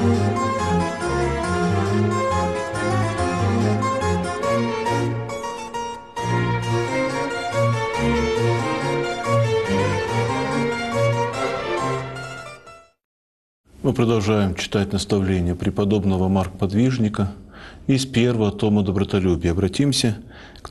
Мы продолжаем читать наставления преподобного Марка Подвижника из первого тома «Добротолюбия». Обратимся к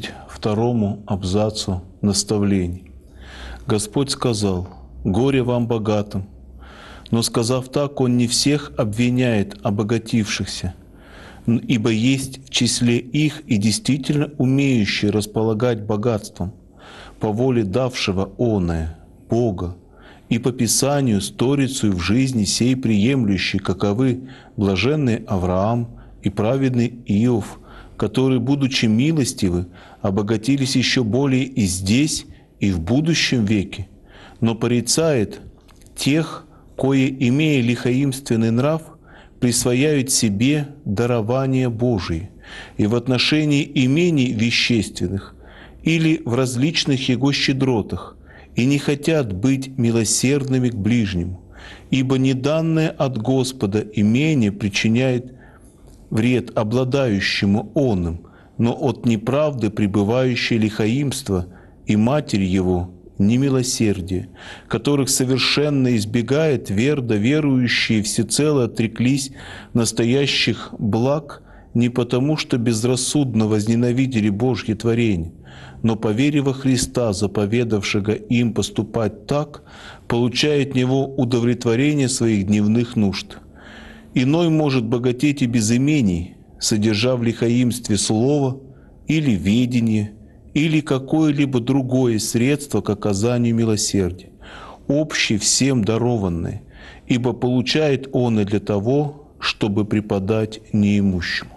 32-му абзацу наставлений. «Господь сказал: горе вам, богатым, но, сказав так, Он не всех обвиняет обогатившихся, ибо есть в числе их и действительно умеющие располагать богатством, по воле давшего оное, Бога, и по Писанию сторицу в жизни сей приемлющий, каковы блаженный Авраам и праведный Иов, которые, будучи милостивы, обогатились еще более и здесь, и в будущем веке, но порицает тех, кое, имея лихоимственный нрав, присвояют себе дарование Божие, и в отношении имений вещественных или в различных его щедротах, и не хотят быть милосердными к ближнему, ибо неданное от Господа имение причиняет вред обладающему оным, но от неправды пребывающее лихоимство и матерь его немилосердие, которых совершенно избегает твердо верующие, всецело отреклись настоящих благ не потому, что безрассудно возненавидели Божье творение, но по вере во Христа, заповедавшего им поступать так, получает от Него удовлетворение своих дневных нужд. Иной может богатеть и без имений, содержа в лихоимстве слово или ведение, или какое-либо другое средство к оказанию милосердия, общее всем дарованное, ибо получает он и для того, чтобы преподать неимущему».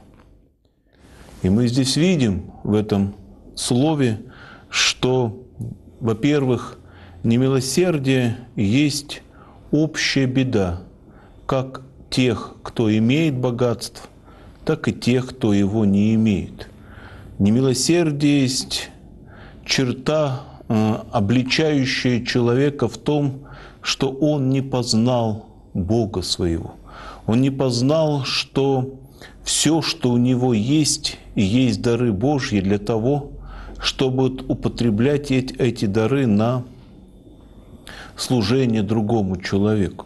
И мы здесь видим в этом слове, что, во-первых, немилосердие есть общая беда, как тех, кто имеет богатство, так и тех, кто его не имеет. Немилосердие есть черта, обличающая человека в том, что он не познал Бога своего. Он не познал, что все, что у него есть, и есть дары Божьи для того, чтобы употреблять эти дары на служение другому человеку.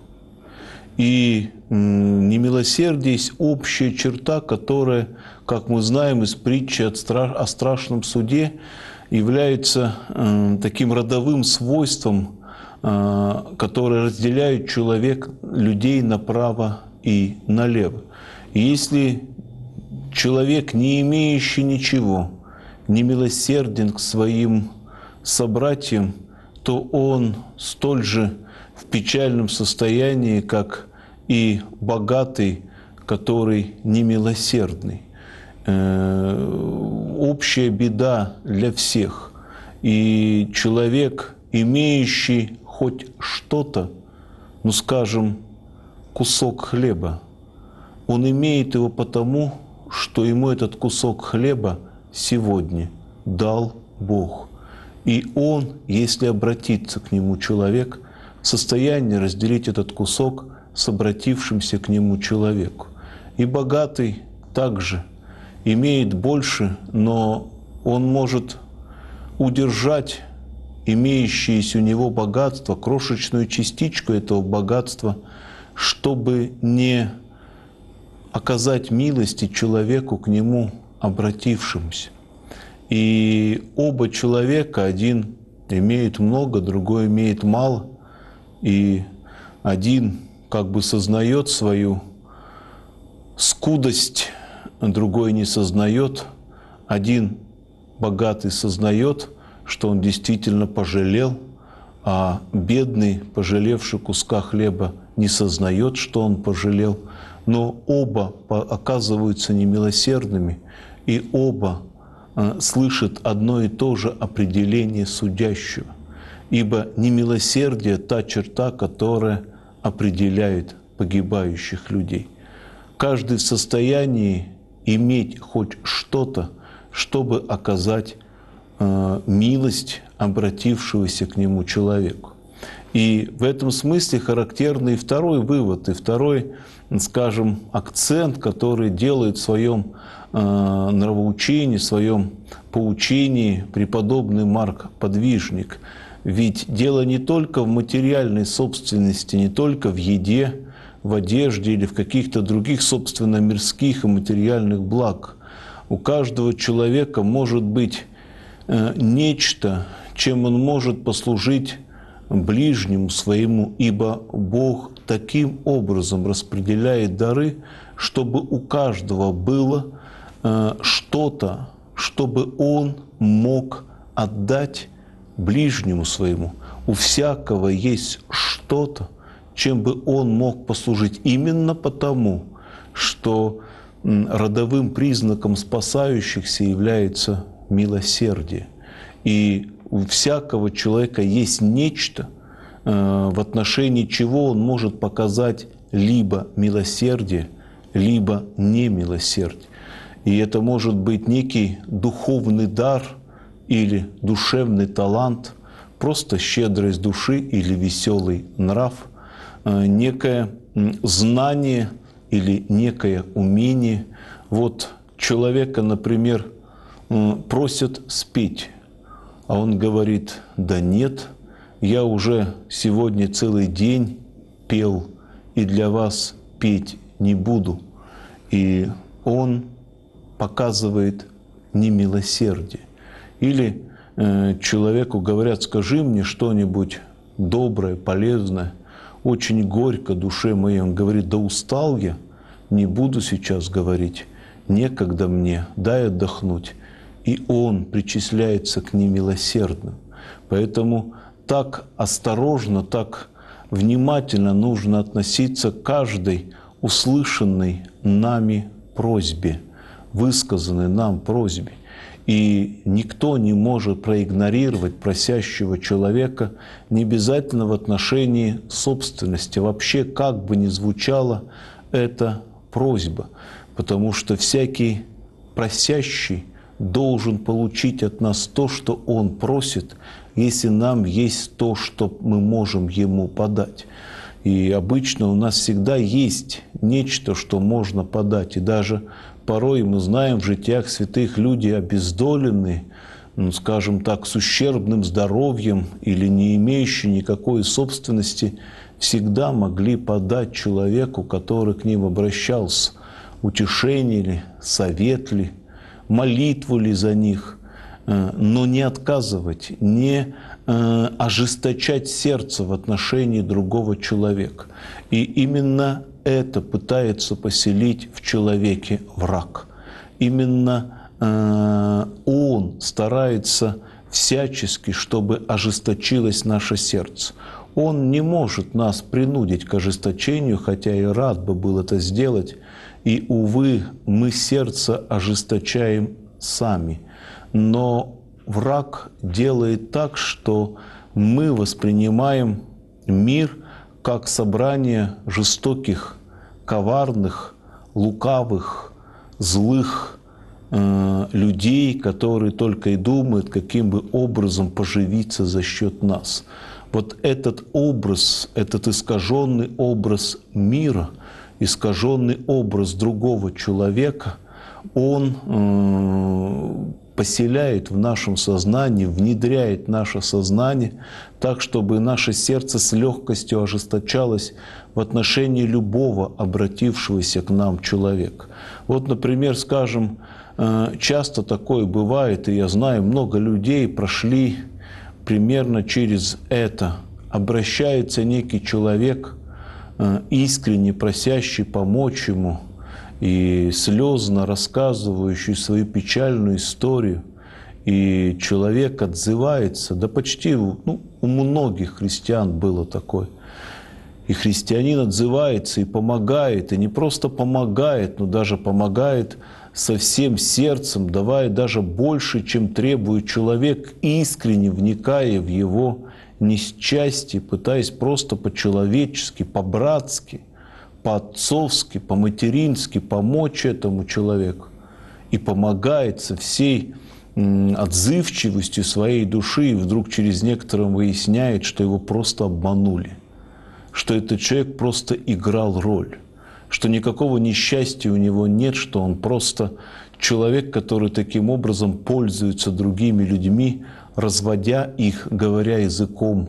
И немилосердие есть общая черта, которая, как мы знаем из притчи о страшном суде, является таким родовым свойством, которое разделяет людей направо и налево. И если человек, не имеющий ничего, немилосерден к своим собратьям, то он столь же в печальном состоянии, как и богатый, который немилосердный. Общая беда для всех. И человек, имеющий хоть что-то, ну, скажем, кусок хлеба, он имеет его потому, что ему этот кусок хлеба сегодня дал Бог. И он, если обратится к нему человек, в состоянии разделить этот кусок с обратившимся к нему человеку. И богатый также имеет больше, но он может удержать имеющееся у него богатство, крошечную частичку этого богатства, чтобы не оказать милости человеку, к нему обратившемуся. И оба человека, один имеет много, другой имеет мало, и один как бы сознает свою скудость, другой не сознает. Один богатый сознает, что он действительно пожалел, а бедный, пожалевший куска хлеба, не сознает, что он пожалел. Но оба оказываются немилосердными, и оба слышат одно и то же определение судящего. Ибо немилосердие – та черта, которая определяет погибающих людей. Каждый в состоянии иметь хоть что-то, чтобы оказать милость обратившегося к нему человеку. И в этом смысле характерный второй вывод и второй, скажем, акцент, который делает в своем нравоучении, в своем поучении преподобный Марк Подвижник. Ведь дело не только в материальной собственности, не только в еде, в одежде или в каких-то других, собственно, мирских и материальных благ. У каждого человека может быть нечто, чем он может послужить ближнему своему, ибо Бог таким образом распределяет дары, чтобы у каждого было что-то, чтобы он мог отдать ближнему своему. У всякого есть что-то, чем бы он мог послужить, именно потому, что родовым признаком спасающихся является милосердие. И у всякого человека есть нечто, в отношении чего он может показать либо милосердие, либо немилосердие. И это может быть некий духовный дар или душевный талант, просто щедрость души или веселый нрав, некое знание или некое умение. Вот человека, например, просят спеть, а он говорит: да нет, я уже сегодня целый день пел и для вас петь не буду. И он показывает немилосердие. Или человеку говорят: скажи мне что-нибудь доброе, полезное, очень горько душе моей. Он говорит: да устал я, не буду сейчас говорить, некогда мне, дай отдохнуть. И он причисляется к немилосердным. Поэтому так осторожно, так внимательно нужно относиться к каждой услышанной нами просьбе, высказанной нам просьбе. И никто не может проигнорировать просящего человека, не обязательно в отношении собственности. Вообще, как бы ни звучала эта просьба, потому что всякий просящий должен получить от нас то, что он просит, если нам есть то, что мы можем ему подать. И обычно у нас всегда есть нечто, что можно подать. И даже порой мы знаем в житиях святых люди обездоленные, скажем так, с ущербным здоровьем или не имеющие никакой собственности, всегда могли подать человеку, который к ним обращался, утешение ли, совет ли, молитву ли за них, но не отказывать, не ожесточать сердце в отношении другого человека. И именно это пытается поселить в человеке враг. Именно он старается всячески, чтобы ожесточилось наше сердце. Он не может нас принудить к ожесточению, хотя и рад бы был это сделать. И, увы, мы сердце ожесточаем сами. Но враг делает так, что мы воспринимаем мир как собрание жестоких, коварных, лукавых, злых людей, которые только и думают, каким бы образом поживиться за счет нас. Вот этот образ, этот искаженный образ мира, искаженный образ другого человека, он поселяет в нашем сознании, внедряет наше сознание так, чтобы наше сердце с легкостью ожесточалось в отношении любого обратившегося к нам человека. Вот, например, скажем, часто такое бывает, и я знаю, много людей прошли примерно через это. Обращается некий человек, искренне просящий помочь ему, и слезно рассказывающий свою печальную историю, и человек отзывается, да почти у многих христиан было такое. И христианин отзывается и помогает, и не просто помогает, но даже помогает со всем сердцем, давая даже больше, чем требует человек, искренне вникая в его несчастье, пытаясь просто по-человечески, по-братски, по-отцовски, по-матерински помочь этому человеку. И помогает со всей отзывчивостью своей души, и вдруг через некоторое выясняет, что его просто обманули, что этот человек просто играл роль, что никакого несчастья у него нет, что он просто человек, который таким образом пользуется другими людьми, разводя их, говоря языком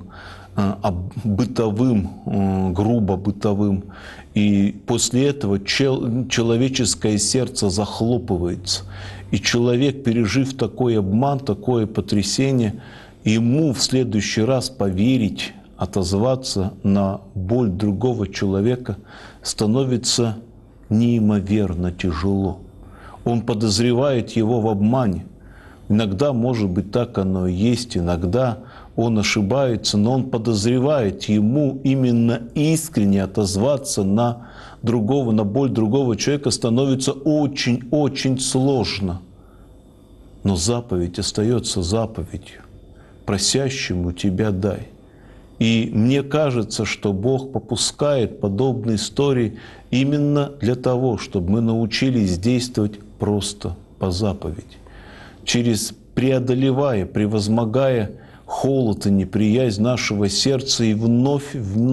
бытовым, грубо бытовым. И после этого человеческое сердце захлопывается. И человек, пережив такой обман, такое потрясение, ему в следующий раз поверить, отозваться на боль другого человека становится неимоверно тяжело. Он подозревает его в обмане. Иногда, может быть, так оно и есть, иногда он ошибается, но он подозревает, ему именно искренне отозваться на другого, на боль другого человека становится очень-очень сложно. Но заповедь остается заповедью. Просящему тебя дай. И мне кажется, что Бог попускает подобные истории именно для того, чтобы мы научились действовать просто по заповеди. Преодолевая, превозмогая холод и неприязнь нашего сердца и вновь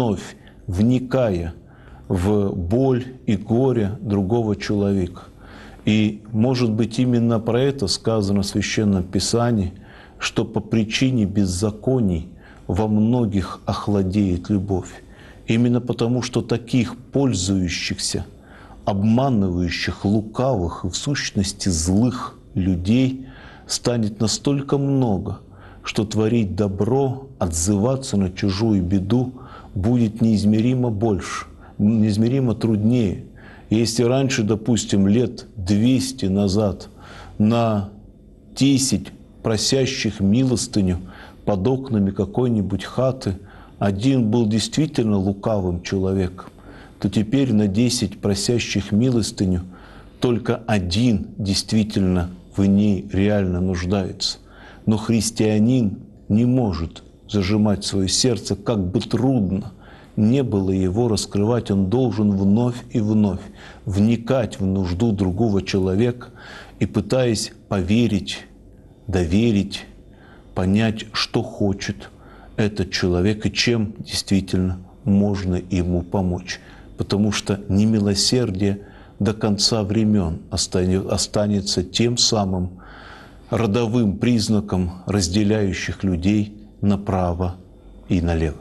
вникая в боль и горе другого человека. И, может быть, именно про это сказано в Священном Писании, что по причине беззаконий во многих охладеет любовь. Именно потому, что таких пользующихся, обманывающих, лукавых и в сущности злых людей станет настолько много, что творить добро, отзываться на чужую беду будет неизмеримо больше, неизмеримо труднее. Если раньше, допустим, лет 200 назад на 10 просящих милостыню под окнами какой-нибудь хаты один был действительно лукавым человеком, то теперь на 10 просящих милостыню только один действительно в ней реально нуждается. Но христианин не может зажимать свое сердце, как бы трудно не было его раскрывать, он должен вновь и вновь вникать в нужду другого человека и, пытаясь поверить, доверить, понять, что хочет этот человек и чем действительно можно ему помочь. Потому что немилосердие до конца времен останется тем самым родовым признаком разделяющих людей направо и налево.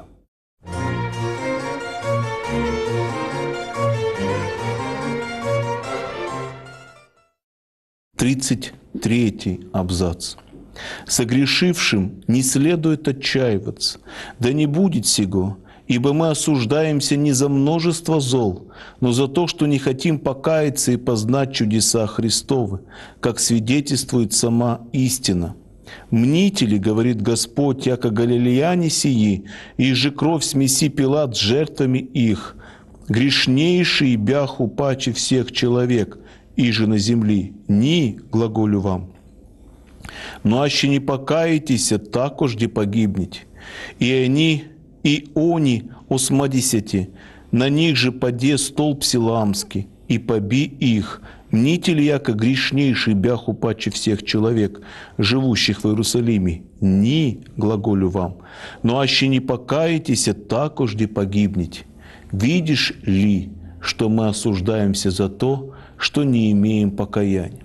Тридцать третий абзац. «Согрешившим не следует отчаиваться, да не будет сего, ибо мы осуждаемся не за множество зол, но за то, что не хотим покаяться и познать чудеса Христовы, как свидетельствует сама истина. Мните ли, говорит Господь, яко галилеяне сии, и же кровь смеси Пилат с жертвами их, грешнейший бяху паче всех человек, и же на земли, ни, глаголю вам. Но аще не покаетесь, також де погибнете. И они осмадесяти, на них же паде столб силамский, и поби их. Мните ли, яко грешнейший бяху паче всех человек, живущих в Иерусалиме? Ни, глаголю вам. Но аще не покаетесь, також де погибнете. Видишь ли, что мы осуждаемся за то, что не имеем покаяния?»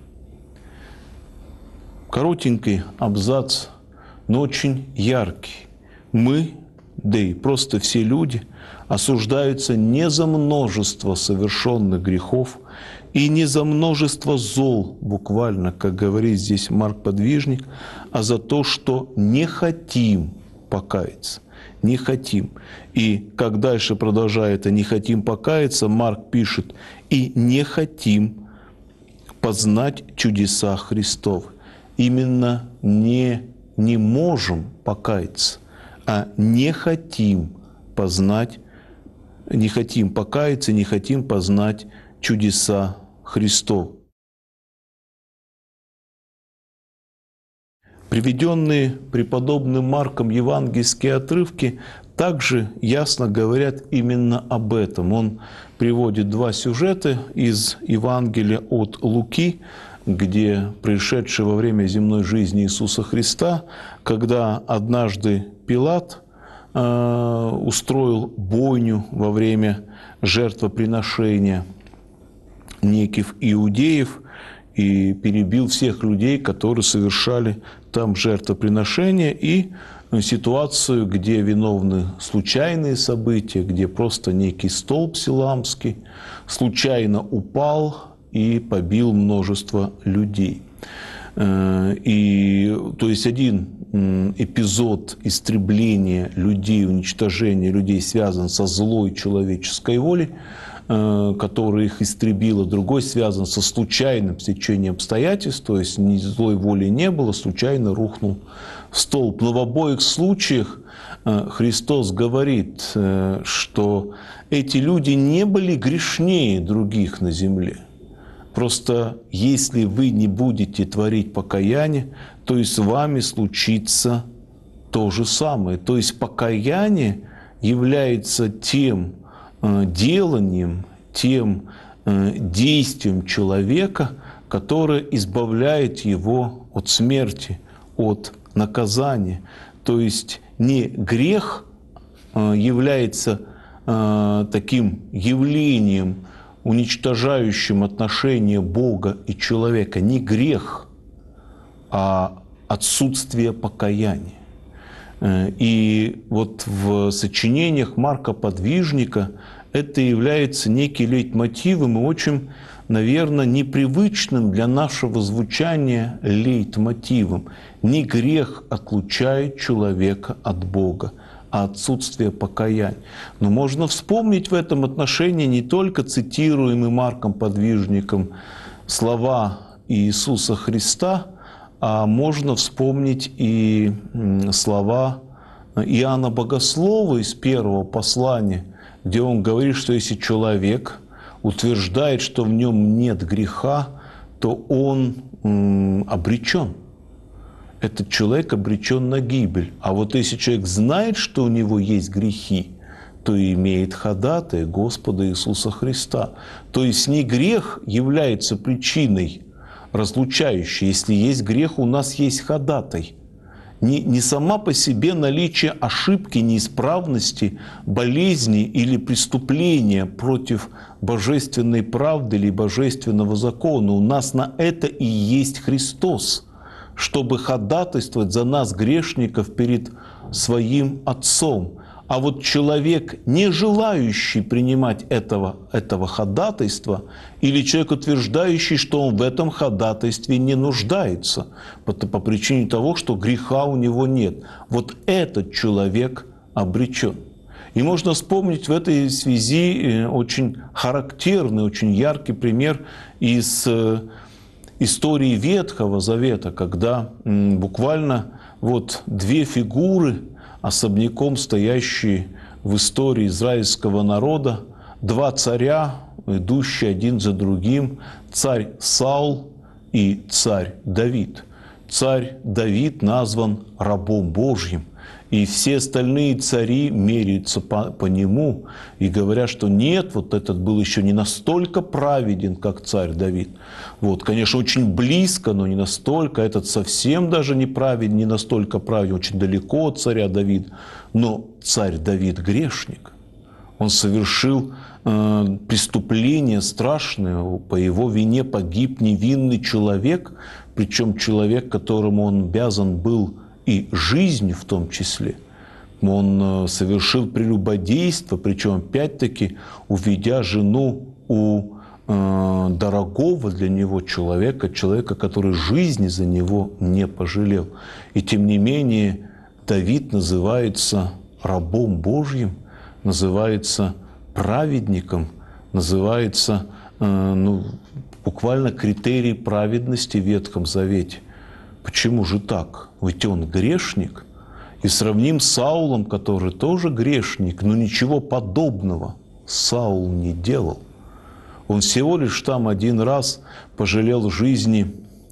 Коротенький абзац, но очень яркий. Мы, да и просто все люди, осуждаются не за множество совершенных грехов и не за множество зол, буквально, как говорит здесь Марк Подвижник, а за то, что не хотим покаяться. Не хотим. И как дальше продолжает «не хотим покаяться», Марк пишет «и не хотим познать чудеса Христовы». Именно не можем покаяться, а не хотим познать, не хотим покаяться, не хотим познать чудеса Христовы. Приведенные преподобным Марком евангельские отрывки также ясно говорят именно об этом. Он приводит два сюжета из Евангелия от Луки, где пришедший во время земной жизни Иисуса Христа, когда однажды Пилат устроил бойню во время жертвоприношения неких иудеев и перебил всех людей, которые совершали там жертвоприношения, и ситуацию, где виновны случайные события, где просто некий столб силамский случайно упал и побил множество людей. И, то есть один эпизод истребления людей, уничтожения людей связан со злой человеческой волей, которая их истребила, другой связан со случайным стечением обстоятельств, то есть ни злой воли не было, случайно рухнул столб. Но в обоих случаях Христос говорит, что эти люди не были грешнее других на земле. Просто если вы не будете творить покаяние, то и с вами случится то же самое. То есть покаяние является тем деланием, тем действием человека, которое избавляет его от смерти, от наказания. То есть не грех является таким явлением, уничтожающим отношения Бога и человека, не грех, а отсутствие покаяния. И вот в сочинениях Марка Подвижника это является неким лейтмотивом и очень, наверное, непривычным для нашего звучания лейтмотивом. Не грех отлучает человека от Бога, а отсутствие покаяния. Но можно вспомнить в этом отношении не только цитируемые Марком Подвижником слова Иисуса Христа, а можно вспомнить и слова Иоанна Богослова из первого послания, где он говорит, что если человек утверждает, что в нем нет греха, то он обречен. Этот человек обречен на гибель. А вот если человек знает, что у него есть грехи, то и имеет ходатая Господа Иисуса Христа. То есть не грех является причиной разлучающей. Если есть грех, у нас есть ходатай. Не сама по себе наличие ошибки, неисправности, болезни или преступления против божественной правды или божественного закона. У нас на это и есть Христос, чтобы ходатайствовать за нас, грешников, перед своим Отцом. А вот человек, не желающий принимать этого ходатайства, или человек, утверждающий, что он в этом ходатайстве не нуждается, по причине того, что греха у него нет, вот этот человек обречен. И можно вспомнить в этой связи очень характерный, очень яркий пример из истории Ветхого Завета, когда буквально вот две фигуры, особняком стоящие в истории израильского народа, два царя, идущие один за другим, царь Саул и царь Давид. Царь Давид назван рабом Божьим, и все остальные цари меряются по нему и говорят, что нет, вот этот был еще не настолько праведен, как царь Давид. Вот, конечно, очень близко, но не настолько. Этот совсем даже не праведен, не настолько праведен, очень далеко от царя Давида. Но царь Давид грешник. Он совершил преступление страшное, по его вине погиб невинный человек, причем человек, которому он обязан был и жизнь в том числе. Он совершил прелюбодейство, причем опять-таки уведя жену у дорогого для него человека, который жизни за него не пожалел. И тем не менее Давид называется рабом Божьим, называется праведником, называется буквально критерий праведности в Ветхом Завете. Почему же так? Ведь он грешник. И сравним с Саулом, который тоже грешник, но ничего подобного Саул не делал. Он всего лишь там один раз пожалел жизни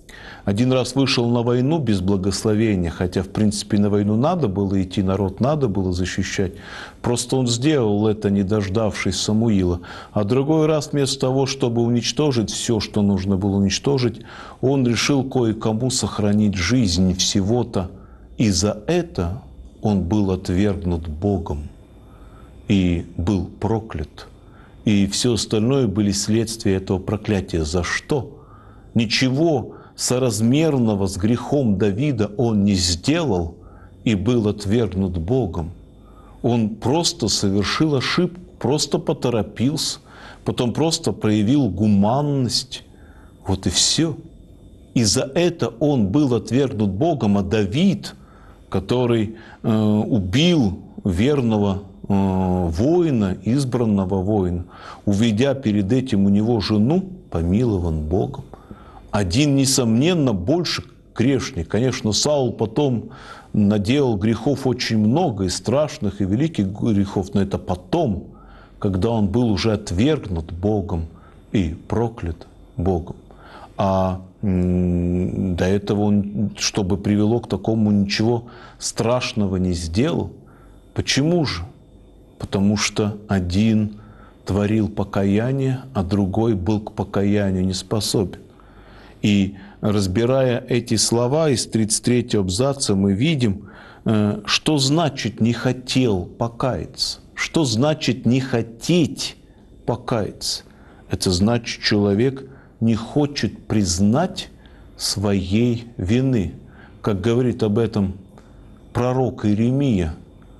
один раз вышел на войну без благословения, хотя, в принципе, на войну надо было идти, народ надо было защищать. Просто он сделал это, не дождавшись Самуила. А другой раз, вместо того, чтобы уничтожить все, что нужно было уничтожить, он решил кое-кому сохранить жизнь всего-то. И за это он был отвергнут Богом и был проклят. И все остальное были следствия этого проклятия. За что? Ничего соразмерного с грехом Давида он не сделал и был отвергнут Богом. Он просто совершил ошибку, просто поторопился, потом просто проявил гуманность. Вот и все. И за это он был отвергнут Богом, а Давид, который убил верного воина, избранного воина, увидя перед этим у него жену, помилован Богом. Один, несомненно, больше грешник. Конечно, Саул потом наделал грехов очень много, и страшных, и великих грехов, но это потом, когда он был уже отвергнут Богом и проклят Богом. А до этого он, чтобы привело к такому, ничего страшного не сделал. Почему же? Потому что один творил покаяние, а другой был к покаянию не способен. И разбирая эти слова из 33-го абзаца, мы видим, что значит «не хотел покаяться». Что значит «не хотеть покаяться»? Это значит, человек не хочет признать своей вины. Как говорит об этом пророк Иеремия,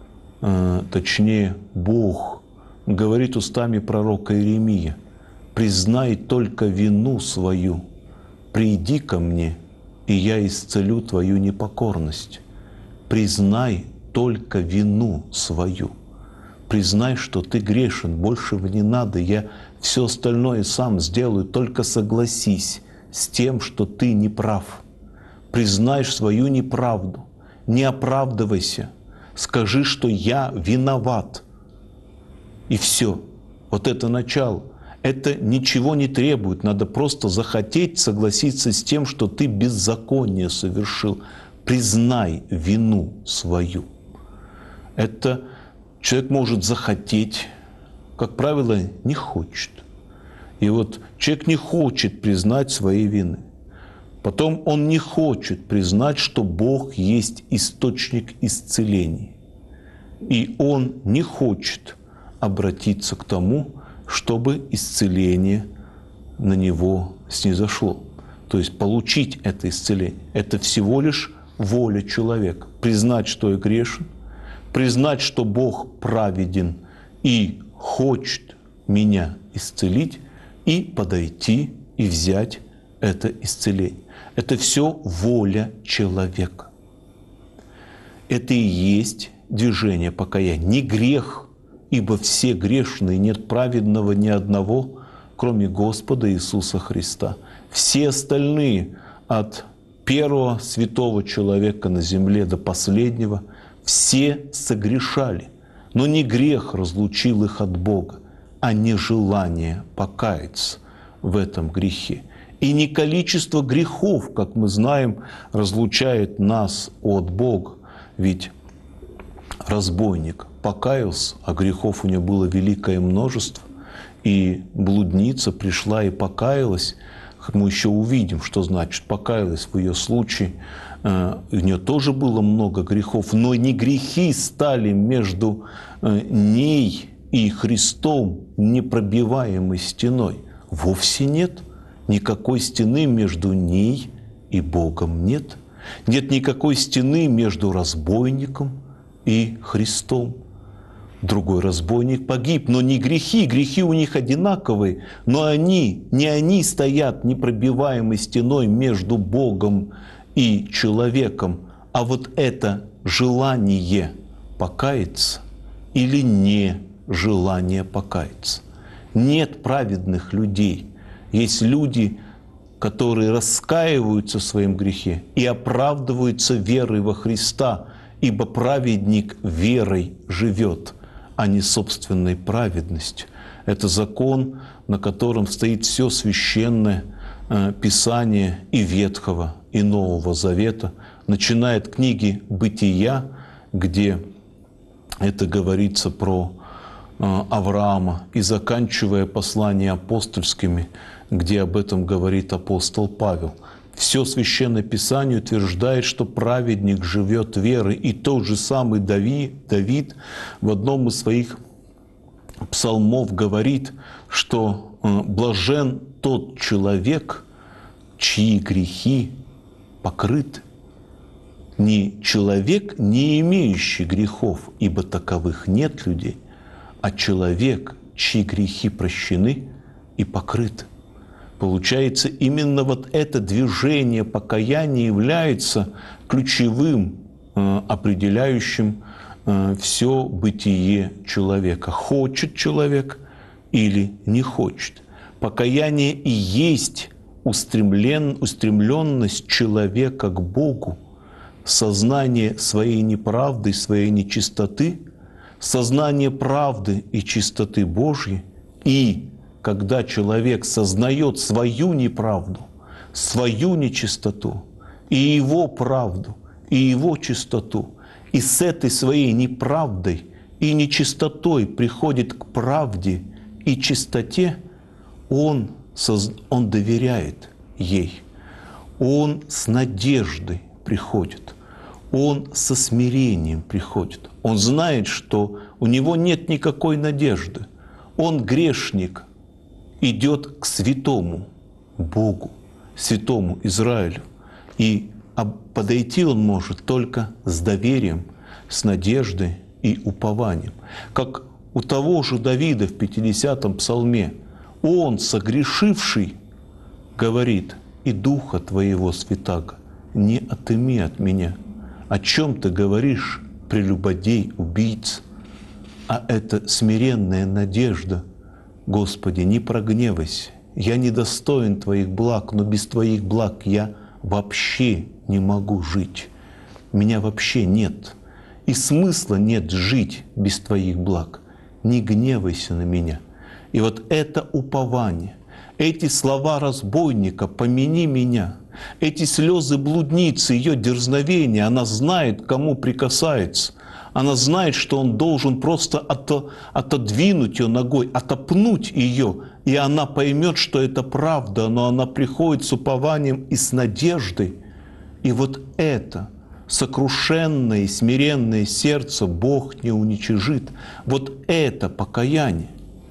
точнее, Бог говорит устами пророка Иеремия: «Признай только вину свою, приди ко мне, и я исцелю твою непокорность». Признай только вину свою. Признай, что ты грешен, большего не надо, я все остальное сам сделаю, только согласись с тем, что ты не прав. Признай свою неправду, не оправдывайся. Скажи, что я виноват. И все. Вот это начало. Это ничего не требует. Надо просто захотеть согласиться с тем, что ты беззаконие совершил. Признай вину свою. Это человек может захотеть, как правило, не хочет. И вот человек не хочет признать свои вины. Потом он не хочет признать, что Бог есть источник исцеления. И он не хочет обратиться к тому, чтобы исцеление на него снизошло. То есть получить это исцеление. Это всего лишь воля человека. Признать, что я грешен, признать, что Бог праведен и хочет меня исцелить, и подойти и взять это исцеление. Это все воля человека. Это и есть движение покаяния. Не грех, ибо все грешные, нет праведного ни одного, кроме Господа Иисуса Христа. Все остальные, от первого святого человека на земле до последнего, все согрешали. Но не грех разлучил их от Бога, а нежелание покаяться в этом грехе. И не количество грехов, как мы знаем, разлучает нас от Бога. Ведь разбойник покаялся, а грехов у него было великое множество, и блудница пришла и покаялась. Мы еще увидим, что значит покаялась в ее случае. У нее тоже было много грехов, но не грехи стали между ней и Христом непробиваемой стеной. Вовсе нет. Никакой стены между ней и Богом нет. Нет никакой стены между разбойником и Христом. Другой разбойник погиб, но не грехи. Грехи у них одинаковые, но не они стоят непробиваемой стеной между Богом и человеком, а вот это желание покаяться или не желание покаяться. Нет праведных людей. Есть люди, которые раскаиваются в своем грехе и оправдываются верой во Христа, ибо праведник верой живет, а не собственной праведностью. Это закон, на котором стоит все священное Писание и Ветхого, и Нового Завета, начиная от книги «Бытия», где это говорится про Авраама, и заканчивая послания апостольскими, где об этом говорит апостол Павел. Все Священное Писание утверждает, что праведник живет верой. И тот же самый Давид в одном из своих псалмов говорит, что блажен тот человек, чьи грехи покрыты. Не человек, не имеющий грехов, ибо таковых нет людей, а человек, чьи грехи прощены и покрыты. Получается, именно вот это движение покаяния является ключевым, определяющим все бытие человека. Хочет человек или не хочет. Покаяние и есть устремленность человека к Богу, сознание своей неправды, своей нечистоты, сознание правды и чистоты Божьей. И когда человек сознает свою неправду, свою нечистоту, и его правду, и его чистоту, и с этой своей неправдой и нечистотой приходит к правде и чистоте, он доверяет ей, он с надеждой приходит, он со смирением приходит. Он знает, что у него нет никакой надежды. Он грешник, идет к святому Богу, святому Израилю. И подойти он может только с доверием, с надеждой и упованием. Как у того же Давида в 50-м псалме. Он, согрешивший, говорит: «И духа твоего, святаго, не отыми от меня». О чем ты говоришь, прелюбодей, убийца? А это смиренная надежда: Господи, не прогневайся, я недостоин Твоих благ, но без Твоих благ я вообще не могу жить. Меня вообще нет. И смысла нет жить без Твоих благ. Не гневайся на меня. И вот это упование, эти слова разбойника «помяни меня», эти слезы блудницы, ее дерзновение, она знает, к кому прикасается. Она знает, что он должен просто отодвинуть ее ногой, отопнуть ее, и она поймет, что это правда, но она приходит с упованием и с надеждой. И вот это сокрушенное и смиренное сердце Бог не уничижит. Вот это покаяние.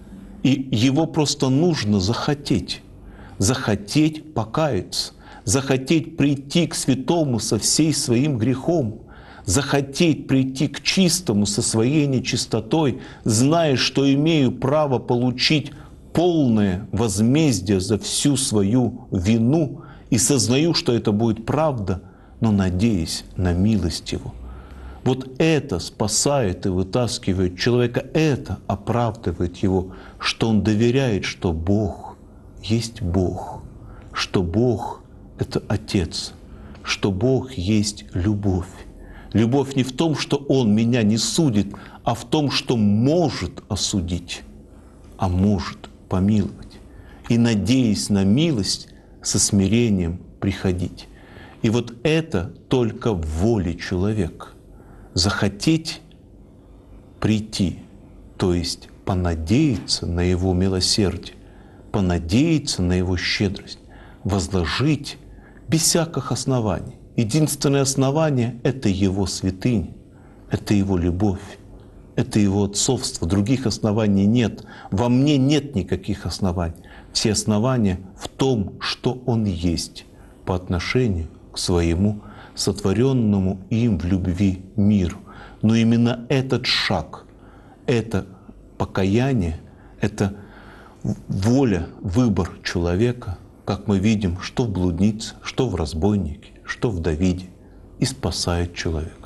И его просто нужно захотеть. Захотеть покаяться. Захотеть прийти к святому со всей своим грехом. Захотеть прийти к чистому со своей нечистотой, зная, что имею право получить полное возмездие за всю свою вину, и сознаю, что это будет правда, но надеясь на милость Его. Вот это спасает и вытаскивает человека, это оправдывает его, что он доверяет, что Бог есть Бог, что Бог — это Отец, что Бог есть любовь. Любовь не в том, что Он меня не судит, а в том, что может осудить, а может помиловать. И, надеясь на милость, со смирением приходить. И вот это только в воле человека. Захотеть прийти, то есть понадеяться на Его милосердие, понадеяться на Его щедрость, возложить без всяких оснований. Единственное основание — это Его святыня, это Его любовь, это Его отцовство. Других оснований нет. Во мне нет никаких оснований. Все основания в том, что Он есть по отношению к своему сотворенному им в любви миру. Но именно этот шаг, это покаяние, это воля, выбор человека, как мы видим, что в блуднице, что в разбойнике, что в Давиде, и спасает человека.